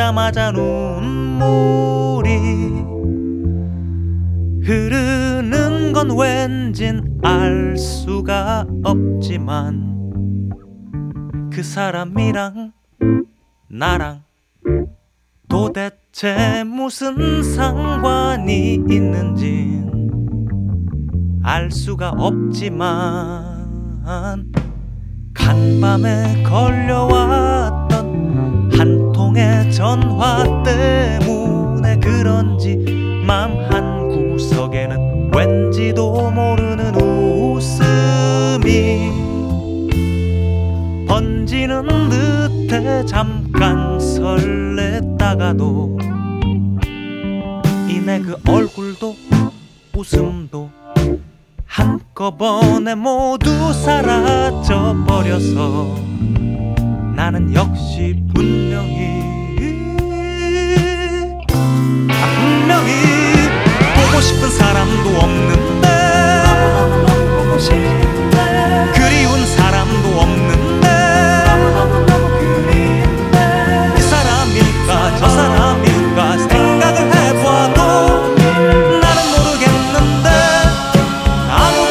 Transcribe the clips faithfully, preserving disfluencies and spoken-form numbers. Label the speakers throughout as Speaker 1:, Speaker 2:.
Speaker 1: 보자마자 눈물이 흐르는 건 왠진 알 수가 없지만 그 사람이랑 나랑 도대체 무슨 상관이 있는진 알 수가 없지만 간밤에 걸려왔던 한 통의 전화 때문에 그런지 맘 한구석에는 왠지도 모르는 웃음이 번지는 듯해 잠깐 설렜다가도 이내 그 얼굴도 웃음도 한꺼번에 모두 사라져버려서 나는 역시 분명히 아 분명히 보고 싶은 사람도 없는데 그리운 사람도 없는데 이 사람일까 저 사람일까 생각을 해봐도 나는 모르겠는데 아무도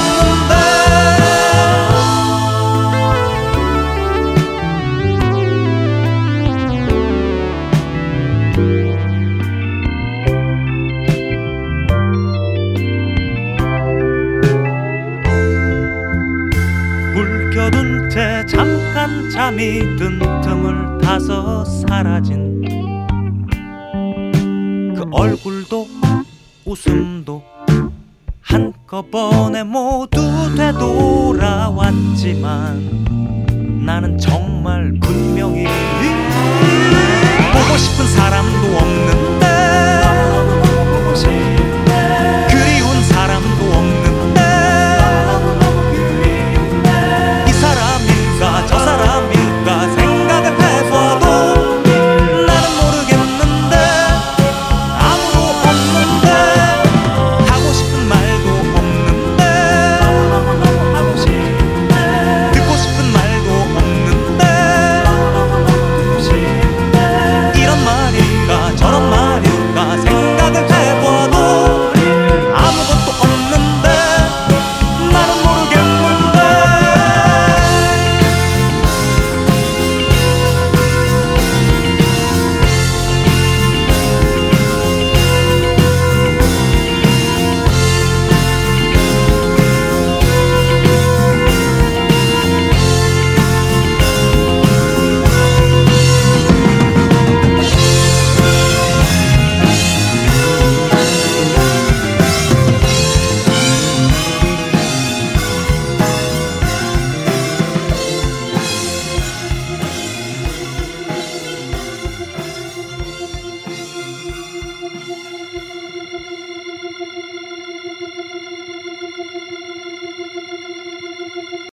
Speaker 1: 물 껴둔 채 잠깐 잠이 든 틈을 타서 사라진 그 얼굴도 웃음도 한꺼번에 모두 되돌아왔지만 나는 정말 분명히 보고 싶은 사람도 없는데